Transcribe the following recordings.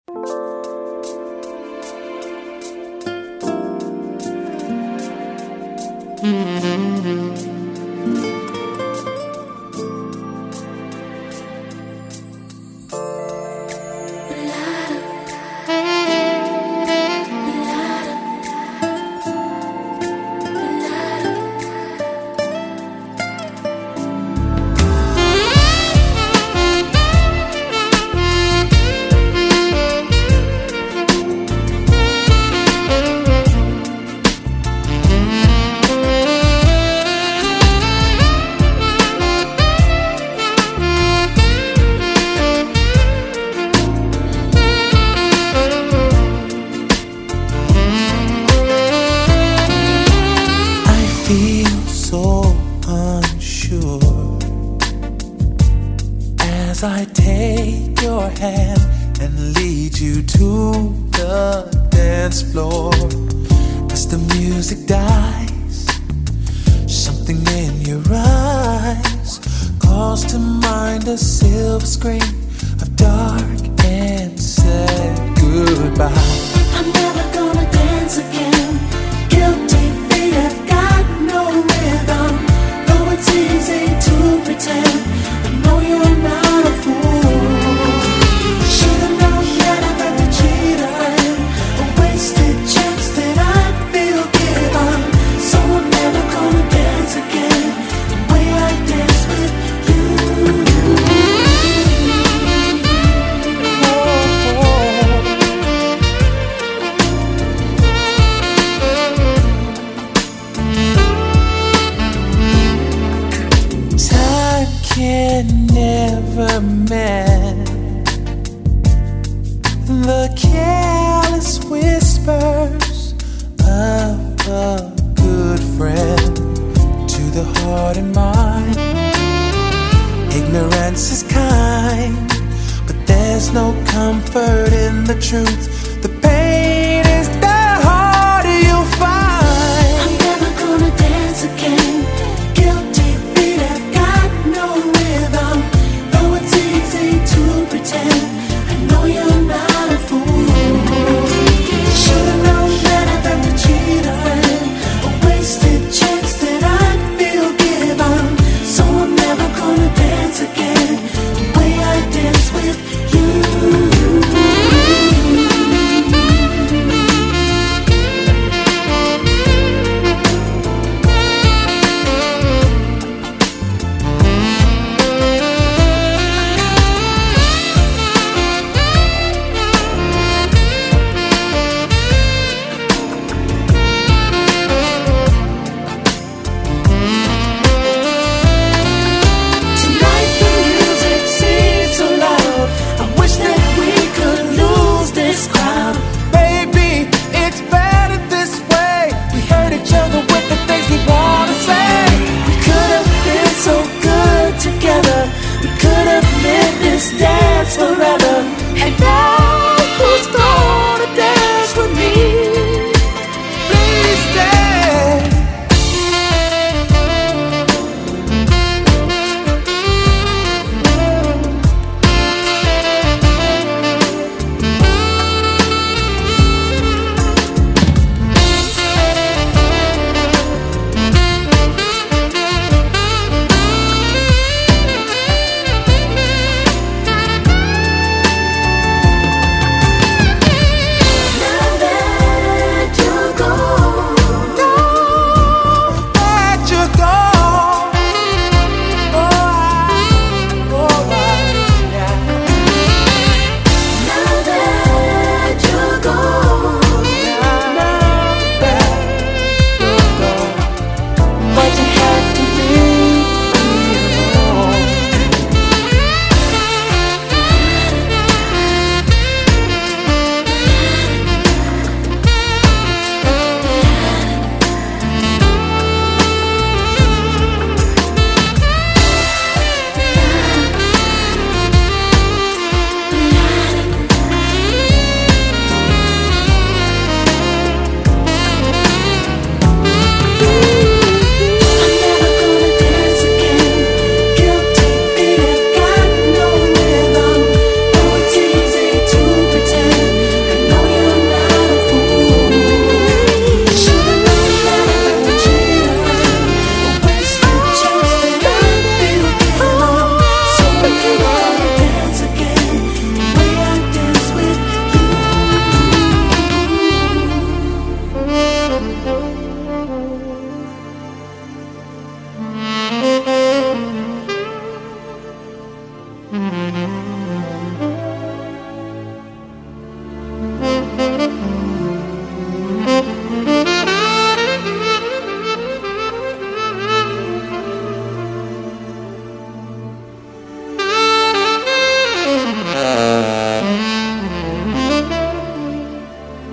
As I take your hand and lead you to the dance floor, as the music dies, something in your eyes calls to mind a silver screen of dark and sad goodbye. I'm never gonna dance again. Guilty feet have got no rhythm. Though it's easy to pretend, I know you're not a fool. Should've known that I've had to cheat a friend, a wasted chance that I feel given. So I'm never gonna dance again the way I dance with you. Time can never mend the careless whispers of a good friend to the heart and mind. Ignorance is kind, but there's no comfort in the truth. The pain is the harder you'll find. I'm never gonna dance again. Guilty feet have got no rhythm. Though it's easy to pretend, I know you're not a fool. Should've known that I've had to cheat a friend, a wasted chance that I feel given. So I'm never gonna dance again the way I dance with you.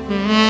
Thank